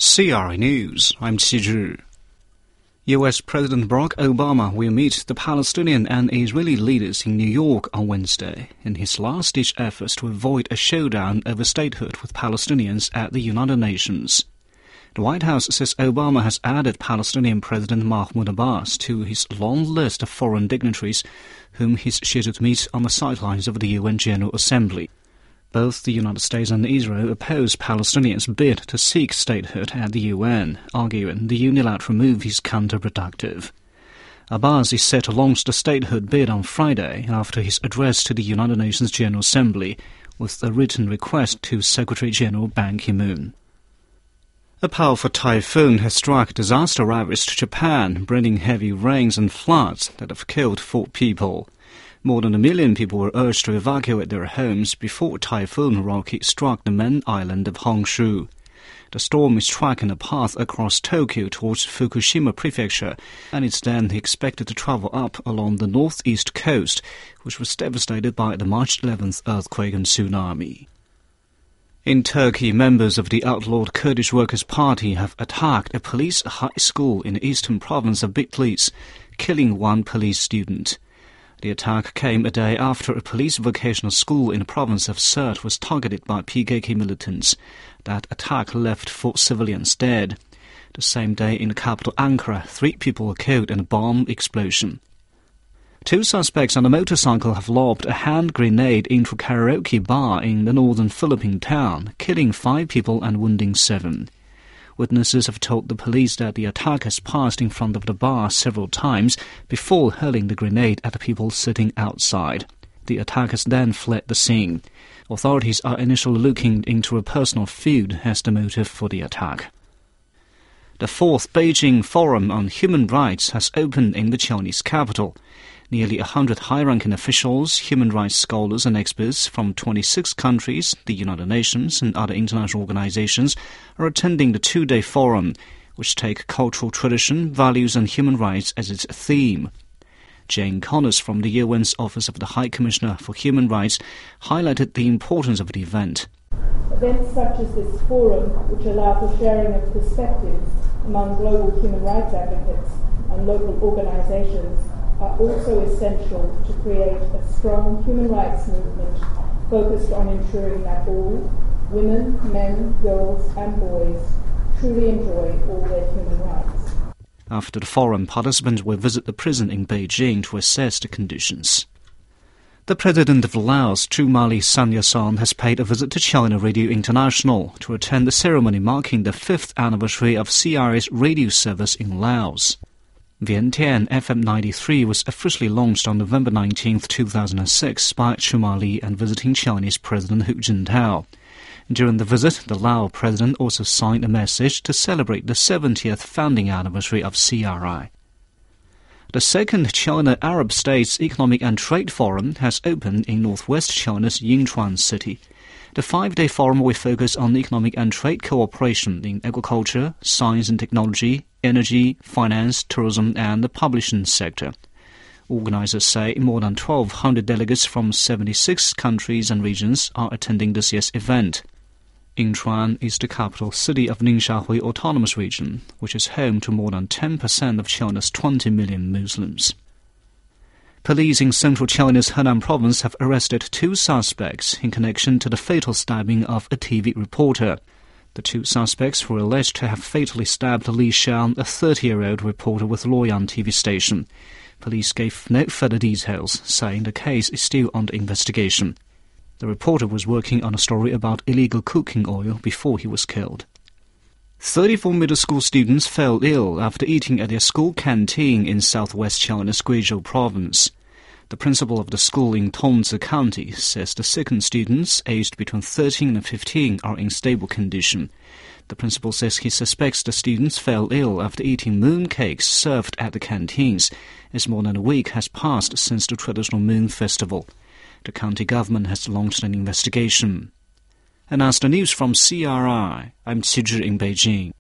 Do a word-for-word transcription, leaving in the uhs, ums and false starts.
C R I News, I'm Qi Zhi. U S President Barack Obama will meet the Palestinian and Israeli leaders in New York on Wednesday in his last-ditch efforts to avoid a showdown over statehood with Palestinians at the United Nations. The White House says Obama has added Palestinian President Mahmoud Abbas to his long list of foreign dignitaries whom he's scheduled to meet on the sidelines of the U N General Assembly. Both the United States and Israel oppose Palestinians' bid to seek statehood at the U N, arguing the unilateral move is counterproductive. Abbas is set to launch the statehood bid on Friday after his address to the United Nations General Assembly with a written request to Secretary-General Ban Ki-moon. A powerful typhoon has struck disaster-ravaged Japan, bringing heavy rains and floods that have killed four people. More than a million people were urged to evacuate their homes before Typhoon Rocky struck the main island of Honshu. The storm is tracking a path across Tokyo towards Fukushima Prefecture, and it's then expected to travel up along the northeast coast, which was devastated by the March eleventh earthquake and tsunami. In Turkey, members of the outlawed Kurdish Workers' Party have attacked a police high school in the eastern province of Bitlis, killing one police student. The attack came a day after a police vocational school in the province of Sirte was targeted by P K K militants. That attack left four civilians dead. The same day in the capital Ankara, three people were killed in a bomb explosion. Two suspects on a motorcycle have lobbed a hand grenade into a karaoke bar in the northern Philippine town, killing five people and wounding seven. Witnesses have told the police that the attackers passed in front of the bar several times before hurling the grenade at the people sitting outside. The attackers then fled the scene. Authorities are initially looking into a personal feud as the motive for the attack. The fourth Beijing Forum on Human Rights has opened in the Chinese capital. Nearly a hundred high-ranking officials, human rights scholars and experts from twenty-six countries, the United Nations and other international organizations are attending the two-day forum, which take cultural tradition, values and human rights as its theme. Jane Connors from the U N's Office of the High Commissioner for Human Rights highlighted the importance of the event. Events such as this forum, which allow for sharing of perspectives among global human rights advocates and local organizations, are also essential to create a strong human rights movement focused on ensuring that all, women, men, girls and boys, truly enjoy all their human rights. After the forum, participants will visit the prison in Beijing to assess the conditions. The President of Laos, Chumali Sanyasone, has paid a visit to China Radio International to attend the ceremony marking the fifth anniversary of C R I's radio service in Laos. Vientiane F M ninety-three was officially launched on November nineteenth, two thousand six by Chumali and visiting Chinese President Hu Jintao. During the visit, the Lao president also signed a message to celebrate the seventieth founding anniversary of C R I. The second China Arab States Economic and Trade Forum has opened in northwest China's Yinchuan city. The five-day forum will focus on economic and trade cooperation in agriculture, science and technology, energy, finance, tourism and the publishing sector. Organizers say more than twelve hundred delegates from seventy-six countries and regions are attending this year's event. Yinchuan is the capital city of Ningxia Autonomous Region, which is home to more than ten percent of China's twenty million Muslims. Police in central China's Henan province have arrested two suspects in connection to the fatal stabbing of a T V reporter. The two suspects were alleged to have fatally stabbed Li Xiang, a thirty-year-old reporter with Luoyang T V station. Police gave no further details, saying the case is still under investigation. The reporter was working on a story about illegal cooking oil before he was killed. thirty-four middle school students fell ill after eating at their school canteen in southwest China's Guizhou province. The principal of the school in Tongzi County says the sickened students, aged between thirteen and fifteen, are in stable condition. The principal says he suspects the students fell ill after eating mooncakes served at the canteens, as more than a week has passed since the traditional Moon Festival. The county government has launched an investigation. And as the news from C R I, I'm Qi Zhi in Beijing.